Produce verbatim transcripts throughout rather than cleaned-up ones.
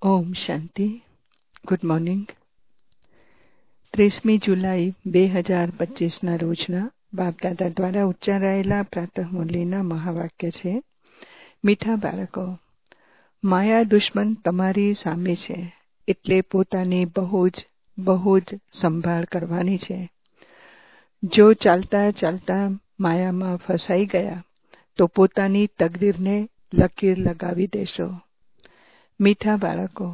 ઓમ શાંતિ. Good morning. ત્રીસમી જુલાઈ બે હજાર પચીસના રોજના બાપદાદા દ્વારા ઉચ્ચારાયેલા પ્રાતઃ મુરલીના મહાવાક્ય છે. મીઠા બાળકો, માયા દુશ્મન તમારી સામે છે, એટલે પોતાની બહુ જ બહુ જ સંભાળ કરવાની છે. જો ચાલતા ચાલતા માયામાં ફસાઈ ગયા તો પોતાની તકદીરને લકીર લગાવી દેશો. મીઠા બાળકો,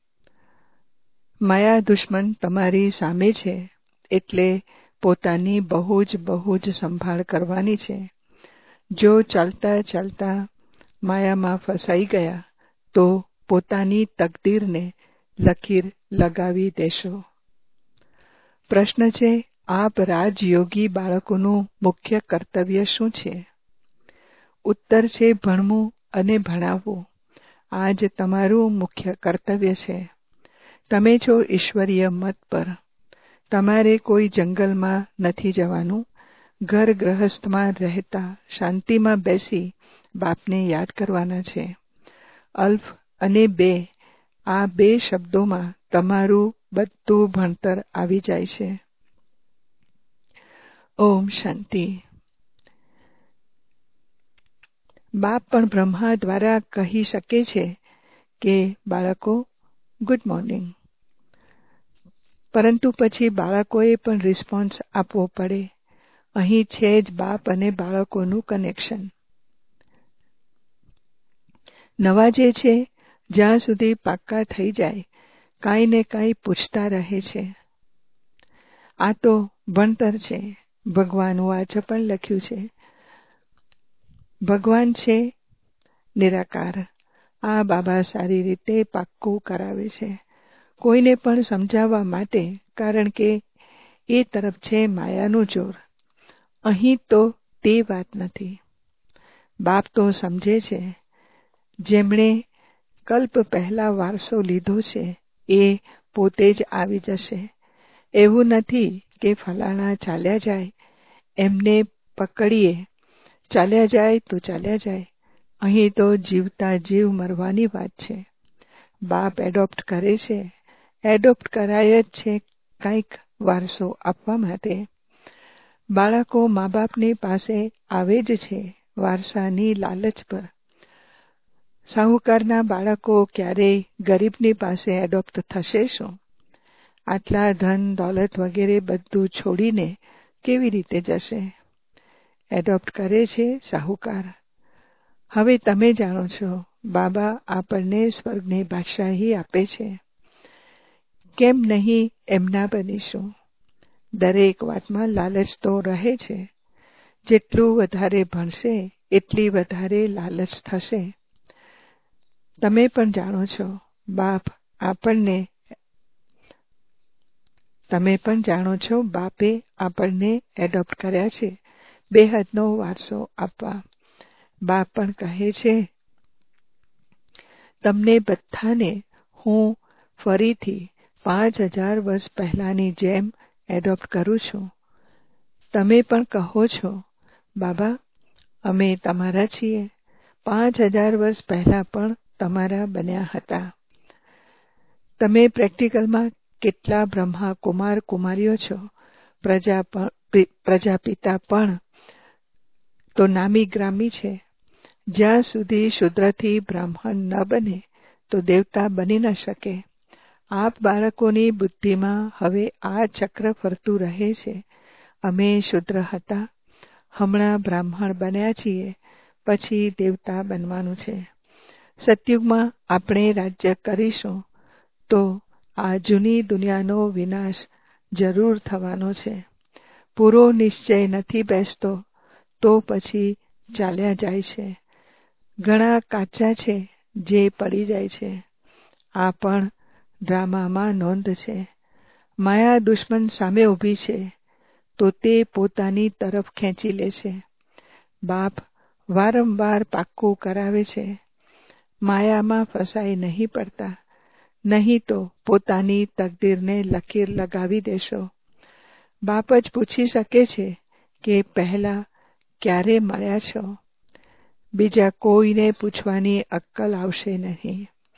માયા દુશ્મન તમારી સામે છે, એટલે પોતાની બહુ જ બહુ જ સંભાળ કરવાની છે. જો ચાલતા ચાલતા માયામાં ફસાઈ ગયા તો પોતાની તકદીરને લકીર લગાવી દેશો. પ્રશ્ન છે, આપ રાજયોગી બાળકોનું મુખ્ય કર્તવ્ય શું છે? ઉત્તર છે, ભણવું અને ભણાવવું. આ જ તમારું મુખ્ય કર્તવ્ય છે. તમે છો ઈશ્વરીય મત પર. તમારે કોઈ જંગલમાં નથી જવાનું. ઘર ગ્રહસ્થમાં રહેતા શાંતિમાં બેસી બાપને યાદ કરવાના છે. અલ્ફ અને બે, આ બે શબ્દોમાં તમારું બધું ભણતર આવી જાય છે. ઓમ શાંતિ. બાપ પણ બ્રહ્મા દ્વારા કહી શકે છે કે બાળકો ગુડ મોર્નિંગ, પરંતુ પછી બાળકોએ પણ રિસ્પોન્સ આપવો પડે. અહીં છે જ બાપ અને બાળકોનું કનેક્શન. નવા જે છે, જ્યાં સુધી પાક્કા થઈ જાય કાંઈ ને કાંઈ પૂછતા રહે છે. આ તો ભણતર છે. ભગવાન વાચ પણ લખ્યું છે, ભગવાન છે નિરાકાર. આ બાબા સારી રીતે પાક્કું કરાવે છે, કોઈને પણ સમજાવવા માટે, કારણ કે એ તરફ છે માયાનું જોર. અહીં તો તે વાત નથી. બાપ તો સમજે છે. જેમણે કલ્પ પહેલા વારસો લીધો છે એ પોતે જ આવી જશે. એવું નથી કે ફલાણા ચાલ્યા જાય એમને પકડીએ, ચાલ્યા જાય તો ચાલ્યા જાય. અહીં તો જીવતા જીવ મરવાની વાત છે. બાપ એડોપ્ટ કરે છે, એડોપ્ટ કરાય જ છે કંઈક વારસો આપવા માટે. બાળકો મા બાપની પાસે આવે જ છે વારસાની લાલચ પર. સાહુકારના બાળકો ક્યારેય ગરીબની પાસે એડોપ્ટ થશે શું? આટલા ધન દોલત વગેરે બધું છોડીને કેવી રીતે જશે? એડોપ્ટ કરે છે સાહુકાર. હવે તમે જાણો છો, બાબા આપણને સ્વર્ગની બાદશાહી આપે છે. કેમ નહીં એમના બનીશું? દરેક વાતમાં લાલચ તો રહે છે. જેટલું વધારે ભણશે એટલી વધારે લાલચ થશે. તમે પણ જાણો છો, બાપ આપણને તમે પણ જાણો છો બાપે આપણને એડોપ્ટ કર્યા છે બેહદનો વારસો આપવા. બાપ પણ કહે છે, તમને બધાને હું ફરીથી પાંચ હજાર વર્ષ પહેલાની જેમ એડોપ્ટ કરું છું. તમે પણ કહો છો, બાબા અમે તમારા છીએ. પાંચ હજાર વર્ષ પહેલા પણ તમારા બન્યા હતા. તમે પ્રેક્ટિકલમાં કેટલા બ્રહ્મા કુમાર કુમારીઓ છો. પ્રજા પ્રજાપિતા પણ તો નામી ગ્રામી છે. જ્યાં સુધી શુદ્રથી બ્રાહ્મણ ન બને તો દેવતા બની ન શકે. આપ બાળકોની બુદ્ધિમાં હવે આ ચક્ર ફરતું રહે છે. અમે શુદ્ર હતા, હમણાં બ્રાહ્મણ બન્યા છીએ, પછી દેવતા બનવાનું છે. સતયુગમાં આપણે રાજ્ય કરીશું તો આ જૂની દુનિયાનો વિનાશ જરૂર થવાનો છે. પૂરો નિશ્ચય નથી બેસતો તો પછી ચાલ્યા જાય છે. ઘણા કાચા છે જે પડી જાય છે. આ પણ ડ્રામામાં નોંધ છે. માયા દુશ્મન સામે ઊભી છે તો તે પોતાની તરફ ખેંચી લે છે. બાપ વારંવાર પાક્કું કરાવે છે, માયામાં ફસાઈ નહીં પડતા, નહીં તો પોતાની તકદીરને લકીર લગાવી દેશો. બાપ જ પૂછી શકે છે કે પહેલા ક્યારે મળ્યા છો? બીજા કોઈને પૂછવાની અક્કલ આવશે નહીં.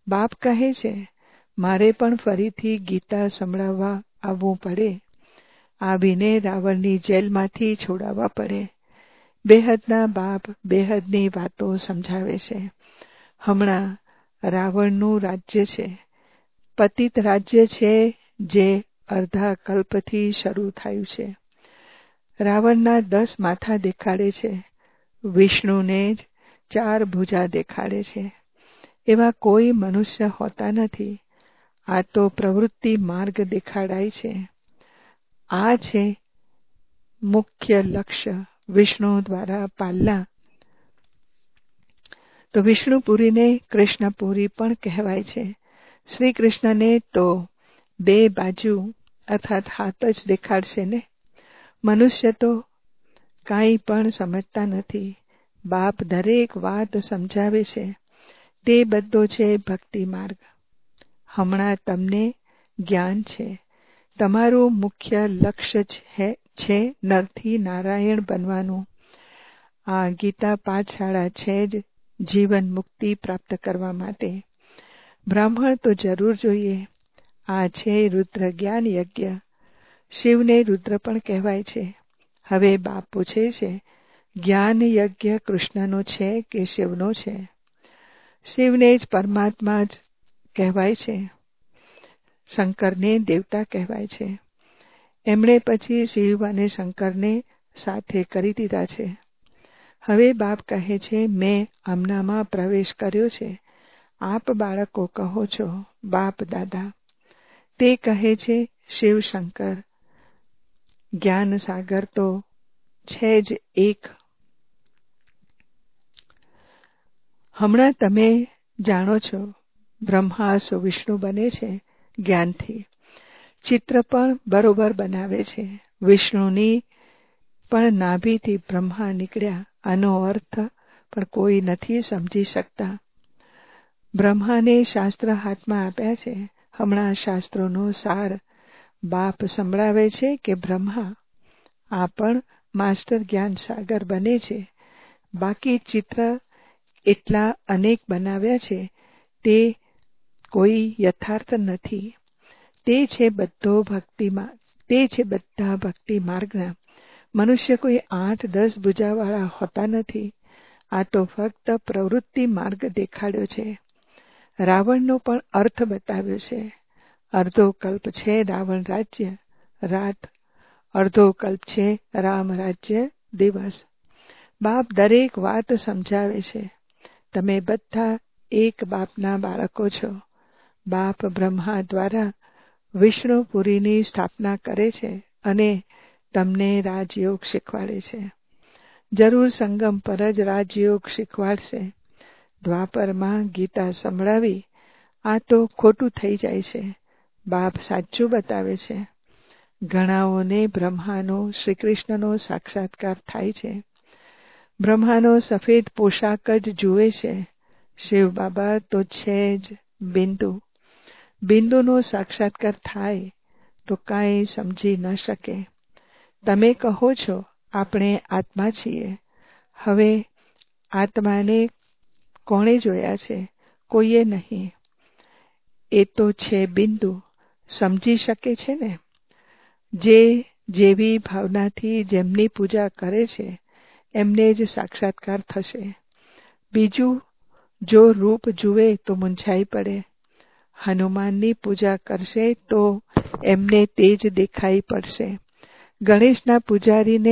બાપ કહે છે, મારે પણ ફરીથી ગીતા સંભળાવવા આવવું પડે. આવીને રાવણની જેલમાંથી છોડાવવા પડે. બેહદના બાપ બેહદની વાતો સમજાવે છે. હમણાં રાવણનું રાજ્ય છે, પતિત રાજ્ય છે, જે અર્ધા કલ્પથી શરૂ થયું છે. રાવણના દસ માથા દેખાડે છે, વિષ્ણુને જ ચાર ભુજા દેખાડે છે. એવા કોઈ મનુષ્ય હોતા નથી. આ તો પ્રવૃત્તિ માર્ગ દેખાડાય છે. આ છે મુખ્ય લક્ષ્ય વિષ્ણુ દ્વારા પાલના. તો વિષ્ણુપુરીને કૃષ્ણપુરી પણ કહેવાય છે. શ્રી કૃષ્ણને તો બે બાજુ અર્થાત હાથ જ દેખાડશે ને. મનુષ્ય તો કાંઈ પણ સમજતા નથી. બાપ દરેક વાત સમજાવે છે. તે બધો છે ભક્તિ માર્ગ. હમણાં તમને જ્ઞાન છે. તમારું મુખ્ય લક્ષ્ય છે નરથી નારાયણ બનવાનું. આ ગીતા પાઠશાળા છે જ જીવન મુક્તિ પ્રાપ્ત કરવા માટે. બ્રાહ્મણ તો જરૂર જોઈએ. આ છે રુદ્ર જ્ઞાન યજ્ઞ. શિવને રુદ્ર પણ કહેવાય છે. હવે બાપ પૂછે છે, જ્ઞાન યજ્ઞ કૃષ્ણનો છે કે શિવનો છે? શિવને જ પરમાત્મા જ કહેવાય છે. શંકરને દેવતા કહેવાય છે. એમણે પછી શિવ અને શંકરને સાથે કરી દીધા છે. હવે બાપ કહે છે, મેં આમનામાં પ્રવેશ કર્યો છે. આપ બાળકો કહો છો બાપ દાદા. તે કહે છે શિવ શંકર. જ્ઞાન સાગર તો છે જ એક. હમણાં તમે જાણો છો બ્રહ્મા વિષ્ણુ બને છે જ્ઞાનથી. ચિત્ર પણ બરોબર બનાવે છે. વિષ્ણુની પણ નાભીથી બ્રહ્મા નીકળ્યા. આનો અર્થ પણ કોઈ નથી સમજી શકતા. બ્રહ્માને શાસ્ત્ર હાથમાં આપ્યા છે. હમણાં શાસ્ત્રોનો સાર બાપ સંભળાવે છે કે બ્રહ્મા આ પણ માસ્ટર જ્ઞાન સાગર બને છે. બાકી ચિત્ર એટલા અનેક બનાવ્યા છે તે કોઈ યથાર્થ નથી. તે છે બધો ભક્તિમાં તે છે બધા ભક્તિ માર્ગના. મનુષ્ય કોઈ આઠ દસ ભુજાવાળા હોતા નથી. આ તો ફક્ત પ્રવૃત્તિ માર્ગ દેખાડ્યો છે. રાવણનો પણ અર્થ બતાવ્યો છે. અર્ધો કલ્પ છે રાવણ રાજ્ય રાત, અર્ધો કલ્પ છે રામ રાજ્ય દિવસ. બાપ દરેક વાત સમજાવે છે. તમે બધા એક બાપના બાળકો છો. બાપ બ્રહ્મા દ્વારા વિષ્ણુપુરીની સ્થાપના કરે છે અને તમને રાજયોગ શીખવાડે છે. જરૂર સંગમ પર જ રાજયોગ શીખવાડશે. દ્વાપરમાં ગીતા સંભળાવી આ તો ખોટું થઈ જાય છે. બાપ સાચું બતાવે છે. ઘણાઓને બ્રહ્માનો શ્રી કૃષ્ણનો સાક્ષાત્કાર થાય છે. બ્રહ્માનો સફેદ પોશાક જ જુએ છે. શિવ બાબા તો છે જ બિંદુ. બિંદુનો સાક્ષાત્કાર થાય તો કાંઈ સમજી ન શકે. તમે કહો છો આપણે આત્મા છીએ. હવે આત્માને કોણે જોયા છે? કોઈએ નહીં. એ તો છે બિંદુ. સમજી શકે છે ને. જે જેવી ભાવનાથી જેમની પૂજા કરે છે એમને જ સાક્ષાત્કાર થશે. બીજું જો રૂપ જુએ તો મૂંઝાઈ પડે. હનુમાનની પૂજા કરશે તો એમને તે જ દેખાઈ પડશે. ગણેશના પૂજારીને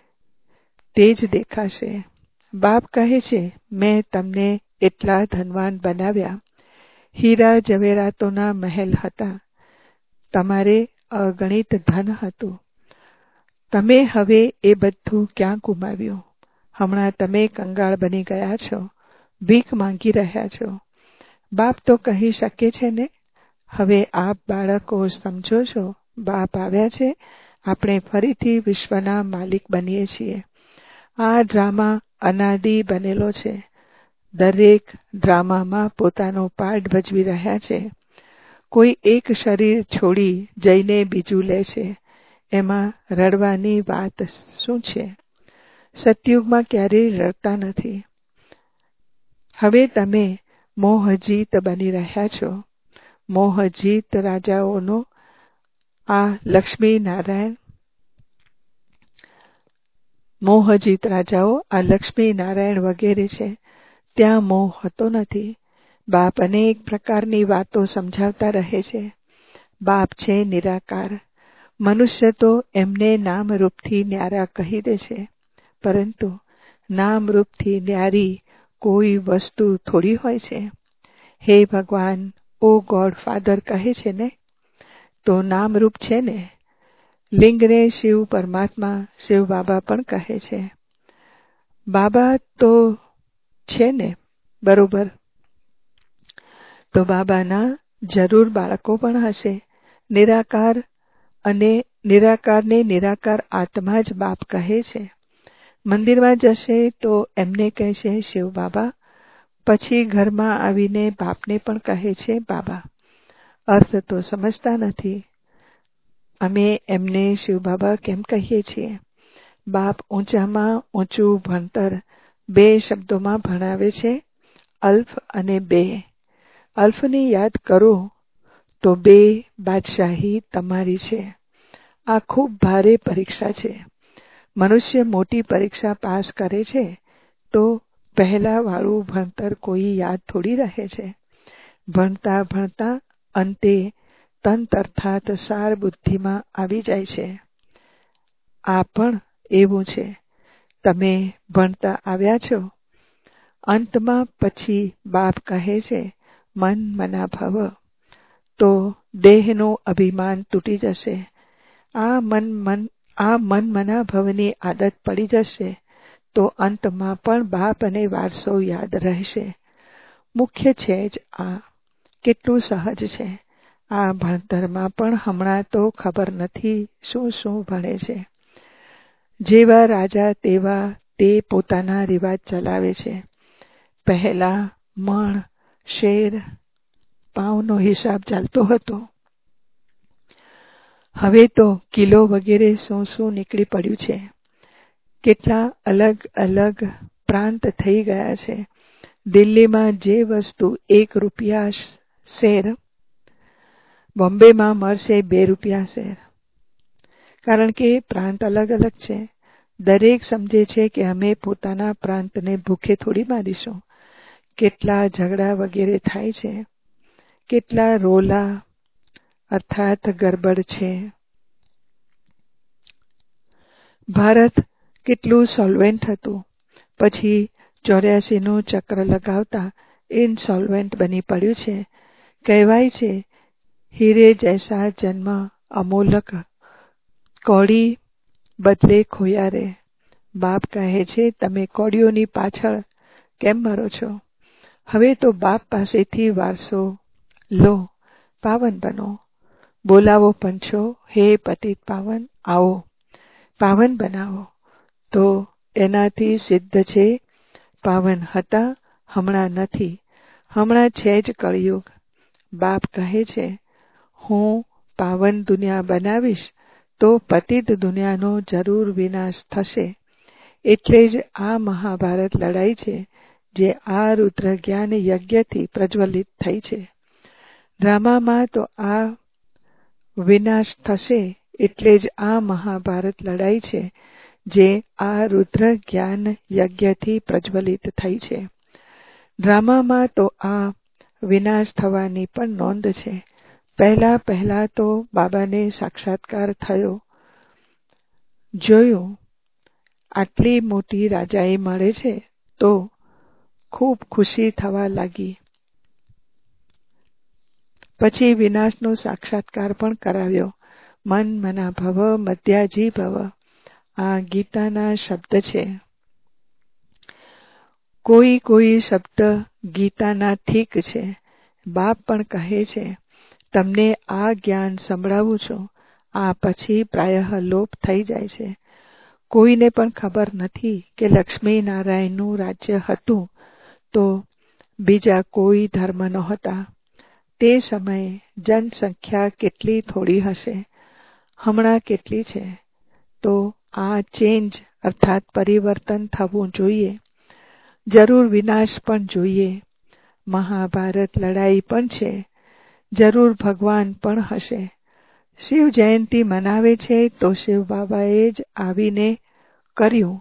તે જ દેખાશે. બાપ કહે છે મેં તમને એટલા ધનવાન બનાવ્યા. હીરા જવેરાતોના મહેલ હતા. તમારે અગણિત ધન હતું. તમે હવે એ બધું ક્યાં ગુમાવ્યું? હમણાં તમે કંગાળ બની ગયા છો. ભીખ માંગી રહ્યા છો. બાપ તો કહી શકે છે ને. હવે આપ બાળકો સમજો છો બાપ આવ્યા છે. આપણે ફરીથી વિશ્વના માલિક બનીએ છીએ. આ ડ્રામા અનાદિ બનેલો છે. દરેક ડ્રામામાં પોતાનો પાર્ટ ભજવી રહ્યા છે. કોઈ એક શરીર છોડી જઈને બીજું લે છે. એમાં રડવાની વાત શું છે? સતયુગમાં ક્યારેય રડતા નથી. હવે તમે મોહજીત બની રહ્યા છો. મોહજીત રાજાઓનો આ લક્ષ્મી નારાયણ મોહજીત રાજાઓ આ લક્ષ્મી નારાયણ વગેરે છે. ત્યાં મોહ હોતો નથી. બાપ અનેક પ્રકારની વાતો સમજાવતા રહે છે. બાપ છે નિરાકાર. મનુષ્ય તો એમને નામરૂપથી ન્યારા કહી દે છે, પરંતુ નામરૂપથી ન્યારી કોઈ વસ્તુ થોડી હોય છે. હે ભગવાન, ઓ ગોડ ફાધર કહે છે ને, તો નામરૂપ છે ને. લિંગને શિવ પરમાત્મા, શિવ બાબા પણ કહે છે. બાબા તો છે ને, બરોબર. તો બાબાના જરૂર બાળકો પણ હશે. નિરાકાર અને નિરાકારને નિરાકાર આત્મા જ બાપ કહે છે. મંદિરમાં જશે તો એમને કહે છે શિવ બાબા, પછી ઘરમાં આવીને બાપને પણ કહે છે બાબા. અર્થ તો સમજતા નથી. અમે એમને શિવ બાબા કેમ કહીએ છીએ? બાપ ઊંચામાં ઊંચું ભણતર બે શબ્દોમાં ભણાવે છે, અલ્ફ અને બે. અલ્ફને યાદ કરો તો બે બાદશાહી તમારી છે. આ ખૂબ ભારે પરીક્ષા છે. મનુષ્ય મોટી પરીક્ષા પાસ કરે છે તો પહેલા વાળું ભણતર કોઈ યાદ થોડી રહે છે. ભણતા ભણતા અંતે તંત અર્થાત સાર બુદ્ધિમાં આવી જાય છે. આ પણ એવું છે. તમે ભણતા આવ્યા છો. અંતમાં પછી બાપ કહે છે મન મના ભવ, તો દેહનું અભિમાન તૂટી જશે. આ મન મન આ મન મના ભવની આદત પડી જશે તો અંતમાં પણ બાપ અને વારસો યાદ રહેશે. મુખ્ય છે જ આ. કેટલું સહજ છે. આ ભણતરમાં પણ હમણાં તો ખબર નથી શું શું ભણે છે. જેવા રાજા તેવા તે પોતાના રિવાજ ચલાવે છે. પહેલા મણ, શેર, પાવનો હિસાબ ચાલતો હતો. હવે તો કિલો વગેરે શું શું નીકળી પડ્યું છે. કેટલા અલગ અલગ પ્રાંત થઈ ગયા છે. દિલ્હીમાં જે વસ્તુ એક રૂપિયા શેર, બોમ્બેમાં મળશે બે રૂપિયા શેર. કારણ કે પ્રાંત અલગ અલગ છે. દરેક સમજે છે કે અમે પોતાના પ્રાંતને ભૂખે થોડી મારીશું. કેટલા ઝઘડા વગેરે થાય છે. કેટલા રોલા અર્થાત ગરબડ છે. ભારત કેટલું સોલ્વેન્ટ હતું. પછી ચોર્યાસી નું ચક્ર લગાવતા ઇનસોલ્વેન્ટ બની પડ્યું છે. કહેવાય છે હીરે જૈસા જન્મ અમોલક, કૌડી બદલે ખોયા રે. બાપ કહે છે તમે કૌડીઓની પાછળ કેમ મરો છો? હવે તો બાપ પાસેથી વારસો લો, પાવન બનો. બોલાવો પંચો, હે પતિત પાવન, આવો પાવન બનાવો. તો એનાથી સિદ્ધ છે પાવન હતા, હમણાં નથી. હમણાં છે જ કળિયુગ. બાપ કહે છે હું પાવન દુનિયા બનાવીશ તો પતિત દુનિયાનો જરૂર વિનાશ થશે. એટલે જ આ મહાભારત લડાઈ છે જે આ રુદ્ર જ્ઞાન યજ્ઞથી પ્રજ્વલિત થઈ છે. ડ્રામામાં તો આ વિનાશ થશે. એટલે જ આ મહાભારત લડાઈ છે જે આ રુદ્ર જ્ઞાન યજ્ઞથી પ્રજ્વલિત થઈ છે. ડ્રામામાં તો આ વિનાશ થવાની પણ નોંધ છે. પહેલા પહેલા તો બાબાને સાક્ષાત્કાર થયો. જોયું આટલી મોટી રાજાઈ મળે છે તો ખૂબ ખુશી થવા લાગી. પછી વિનાશનો સાક્ષાત્કાર પણ કરાવ્યો. મન મના ભવ મધ્યાજી ભવ. આ ગીતાના શબ્દ છે. કોઈ કોઈ શબ્દ ગીતાના ઠીક છે. બાપ પણ કહે છે તમને આ જ્ઞાન સંભળાવું છું. આ પછી પ્રાયઃ લોપ થઈ જાય છે. કોઈને પણ ખબર નથી કે લક્ષ્મી નારાયણનું રાજ્ય હતું તો બીજા કોઈ ધર્મ નહોતા. તે સમયે જનસંખ્યા કેટલી થોડી હશે, હમણાં કેટલી છે. તો આ ચેન્જ અર્થાત પરિવર્તન થવું જોઈએ. જરૂર વિનાશ પણ જોઈએ. મહાભારત લડાઈ પણ છે. જરૂર ભગવાન પણ હશે. શિવ જયંતી મનાવે છે તો શિવ બાબાએ જ આવીને કર્યું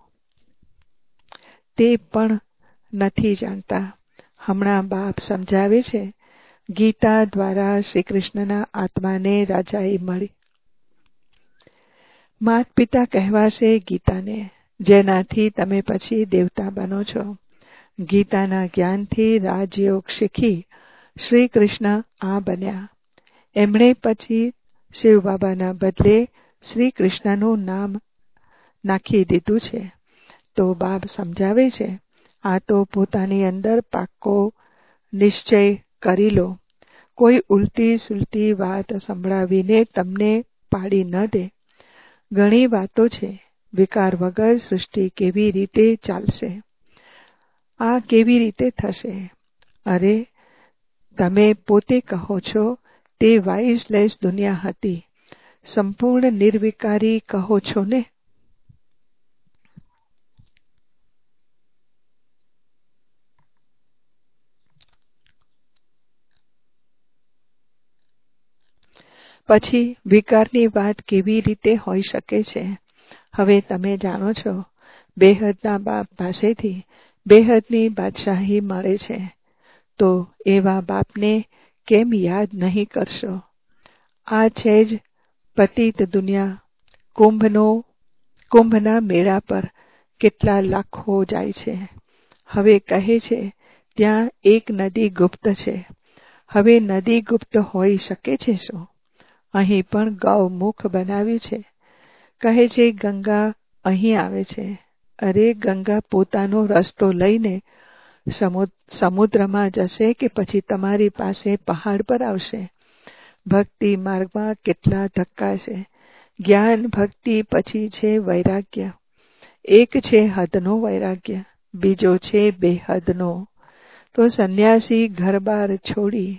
તે પણ નથી જાણતા. હમણાં બાપ સમજાવે છે, ગીતા દ્વારા શ્રી કૃષ્ણના આત્માને રાજાઈ મળી. માત પિતા કહેવાશે ગીતાને, જેનાથી તમે પછી દેવતા બનો છો. ગીતાના જ્ઞાનથી રાજયોગ શીખી શ્રી કૃષ્ણ આ બન્યા. એમણે પછી શિવ બાબાના બદલે શ્રી કૃષ્ણનું નામ નાખી દીધું છે. તો બાપ સમજાવે છે, આ તો પોતાની અંદર પાક્કો નિશ્ચય કરી લો. કોઈ ઉલટી સુલટી વાત સંભળાવીને તમને પાડી ન દે. ઘણી વાતો છે. વિકાર વગર સૃષ્ટિ કેવી રીતે ચાલશે? આ કેવી રીતે થશે? અરે, તમે પોતે કહો છો તે વાઇઝલેસ દુનિયા હતી. સંપૂર્ણ નિર્વિકારી કહો છો ને? પછી વિકારની વાત કેવી રીતે હોઈ શકે છે? હવે તમે જાણો છો, બેહદના બાપ પાસેથી બેહદની બાદશાહી મળે છે. તો એવા બાપને કેમ યાદ નહીં કરશો? આ છે જ પતિત દુનિયા. કુંભનો કુંભના મેળા પર કેટલા લાખો જાય છે. હવે કહે છે ત્યાં એક નદી ગુપ્ત છે. હવે નદી ગુપ્ત હોઈ શકે છે શું? અહીં પણ ગૌમુખ બનાવ્યું છે. કહે છે ગંગા અહીં આવે છે. અરે, ગંગા પોતાનો રસ્તો લઈને સમુદ્રમાં જશે કે પછી તમારી પાસે પહાડ પર આવશે? ભક્તિ માર્ગમાં કેટલા ધક્કા છે. જ્ઞાન ભક્તિ પછી છે વૈરાગ્ય. એક છે હદનો વૈરાગ્ય, બીજો છે બેહદનો. તો સંન્યાસી ઘરબાર છોડી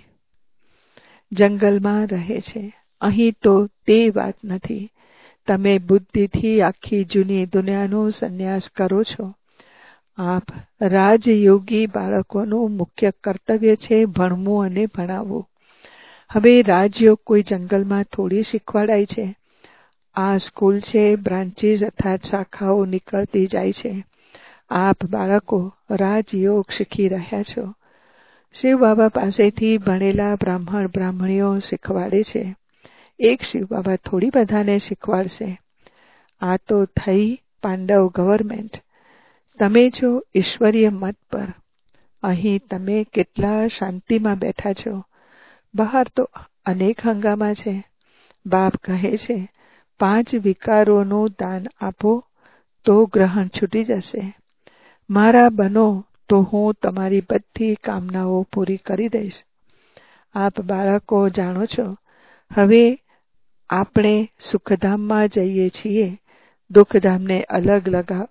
જંગલમાં રહે છે. અહીં તો તે વાત નથી. તમે બુદ્ધિથી આખી જૂની દુનિયાનો સંન્યાસ કરો છો. આપ રાજયોગી બાળકોનું મુખ્ય કર્તવ્ય છે ભણવું અને ભણાવવું. હવે રાજયોગ કોઈ જંગલમાં થોડી શીખવાડાય છે. આ સ્કૂલ છે, બ્રાન્ચીસ અર્થાત શાખાઓ નીકળતી જાય છે. આપ બાળકો રાજયોગ શીખી રહ્યા છો. શિવ બાબા પાસેથી ભણેલા બ્રાહ્મણ બ્રાહ્મણીઓ શીખવાડે છે. એક શિવ બાબા થોડી બધાને શીખવાડશે. આ તો થઈ પાંડવ ગવર્મેન્ટ. તમે છો ઈશ્વરીય મત પર. અહીં તમે કેટલા શાંતિમાં બેઠા છો. બહાર તો અનેક હંગામા છે. બાપ કહે છે પાંચ વિકારોનું દાન આપો તો ગ્રહણ છૂટી જશે. મારા બનો તો હું તમારી બધી કામનાઓ પૂરી કરી દઈશ. આપ બાળકો જાણો છો, હવે આપણે સુખધામમાં જઈએ છીએ. દુઃખધામને અલગ લગા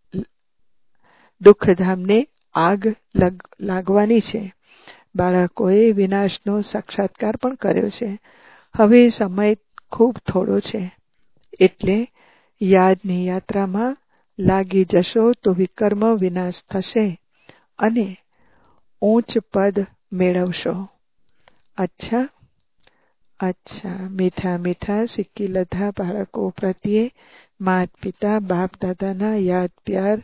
દુઃખધામને આગ લાગવાની છે. બાળકોએ વિનાશનો સાક્ષાત્કાર પણ કર્યો છે. હવે સમય ખૂબ થોડો છે. એટલે યાદની યાત્રામાં લાગી જશો તો વિકર્મ વિનાશ થશે અને ઊંચ પદ મેળવશો. અચ્છા અચ્છા મીઠા મીઠા સિક્કી લધા બાળકો પ્રત્યે માત પિતા બાપ દાદાના યાદ પ્યાર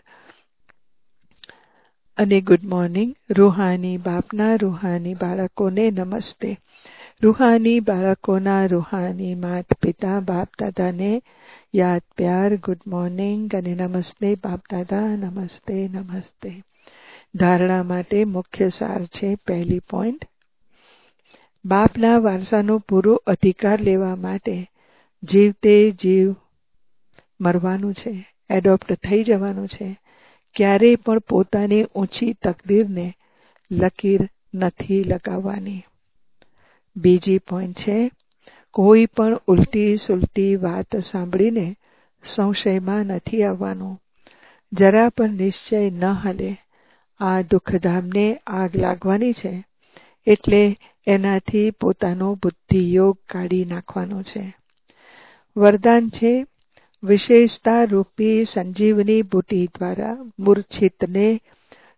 અને ગુડ મોર્નિંગ. રૂહાની બાપના રૂહાની બાળકોને નમસ્તે. રૂહાની બાળકોના રૂહાની માત પિતા બાપ દાદાને યાદ પ્યાર, ગુડ મોર્નિંગ અને નમસ્તે બાપ દાદા, નમસ્તે નમસ્તે. ધારણા માટે મુખ્ય સાર છે. પહેલી પોઈન્ટ, બાપના વારસાનો પૂરો અધિકાર લેવા માટે જીવતે જીવ મરવાનું છે, એડોપ્ટ થઈ જવાનું છે. ક્યારેય પણ પોતાની ઊંચી તકદીરને લકીર નથી લગાવવાની. બીજી પોઈન્ટ છે, કોઈ પણ ઉલટી સુલટી વાત સાંભળીને સંશયમાં નથી આવવાનું. જરા પણ નિશ્ચય ન હલે. આ દુઃખધામને આગ લાગવાની છે, એટલે એનાથી પોતાનો બુદ્ધિયોગ કાઢી નાખવાનો છે. વરદાન છે, વિશેષતા રૂપી સંજીવની બુટી દ્વારા મૂર્છિતને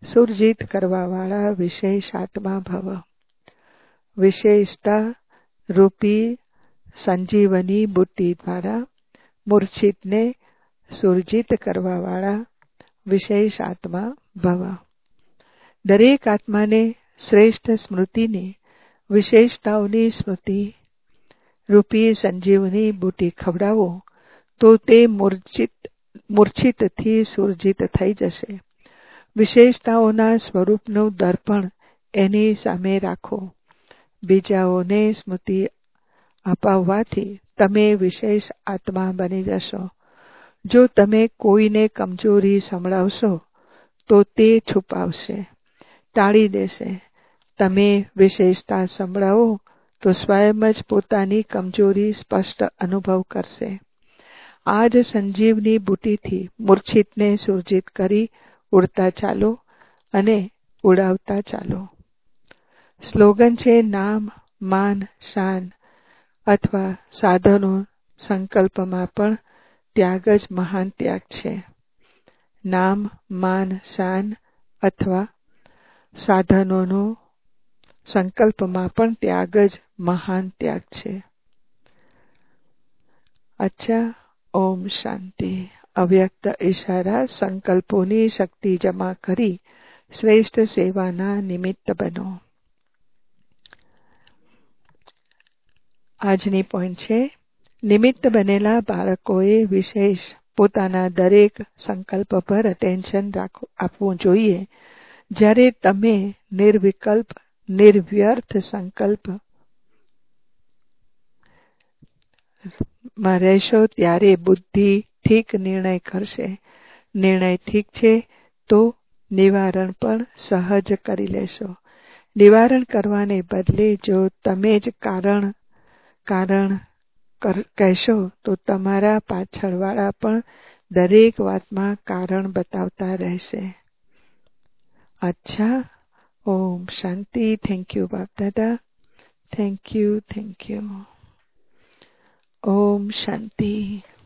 સુરજીત કરવાવાળા વિશેષ આત્મા ભવ. વિશેષતા રૂપી સંજીવની બુટ્ટી દ્વારા મૂર્છિતને સુરજીત કરવાવાળા વિશેષ આત્મા ભવ. દરેક આત્માને શ્રેષ્ઠ સ્મૃતિની વિશેષતાઓની સ્મૃતિ રૂપી સંજીવની બુટ્ટી ખવડાવો તો તે મૂર્છિત મૂર્છિતથી સુરજીત થઈ જશે. વિશેષતાઓના સ્વરૂપનું દર્પણ એની સામે રાખો. બીજાઓને સ્મૃતિ અપાવવાથી તમે વિશેષ આત્મા બની જશો. જો તમે કોઈને કમજોરી સંભળાવશો તો તે છુપાવશે, ટાળી દેશે. તમે વિશેષતા સંભળાવો તો સ્વયં જ પોતાની કમજોરી સ્પષ્ટ અનુભવ કરશે. આ જ સંજીવની બુટ્ટીથી મૂર્છિતને સુરજીત કરી ઉડતા ચાલો અને ઉડાવતા ચાલો. સ્લોગન છે નામ, માન, શાન અથવા સાધનો સંકલ્પમાં પણ ત્યાગ જ મહાન ત્યાગ છે. નામ, માન, શાન અથવા સાધનોનો સંકલ્પમાં પણ ત્યાગ જ મહાન ત્યાગ છે. અચ્છા, ઓમ શાંતિ. અવ્યક્ત ઈશારા સંકલ્પોની શક્તિ જમા કરી શ્રેષ્ઠ સેવાના નિમિત્ત બનો. આજની પોઈન્ટ છે નિમિત્ત બનેલા બાળકોએ વિશેષ પોતાના દરેક સંકલ્પ પર અટેન્શન આપવું જોઈએ. જ્યારે તમે નિર્વિકલ્પ નિર્વ્યર્થ સંકલ્પ માં રહેશો ત્યારે બુદ્ધિ ઠીક નિર્ણય કરશે. નિર્ણય ઠીક છે તો નિવારણ પણ સહજ કરી લેશો. નિવારણ કરવાને બદલે જો તમે જ કારણ કારણ કહેશો તો તમારા પાછળવાળા પણ દરેક વાતમાં કારણ બતાવતા રહેશે. અચ્છા, ઓમ શાંતિ. થેન્ક યુ બાપ દાદા. Thank you thank you. ઓમ શાંતિ.